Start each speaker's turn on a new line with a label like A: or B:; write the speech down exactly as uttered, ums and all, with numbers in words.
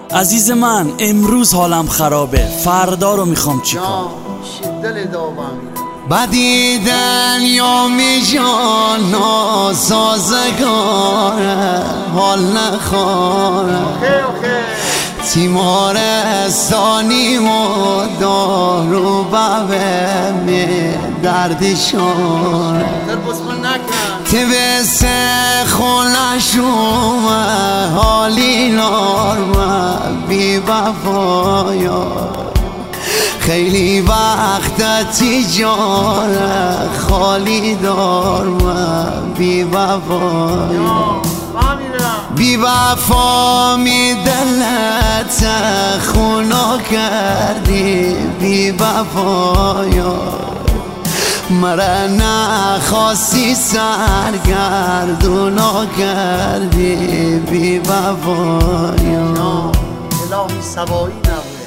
A: عزیز من امروز حالم خرابه، فردا رو میخوام چیکار.
B: دل داغم
C: بدیدن یا میجان ناسازگاره حال نخواره تیمارستانی و دارو ببه می دردشاره تبس خونشومه حالی نارمه بی وفایا خیلی وقت تیجاره خالی دارم بی وفایا بی وفا می دلت خونا کردی بی وفایا مرا نخواستی سرگردونا کردی بی وفایا
B: الهی سوایی نبود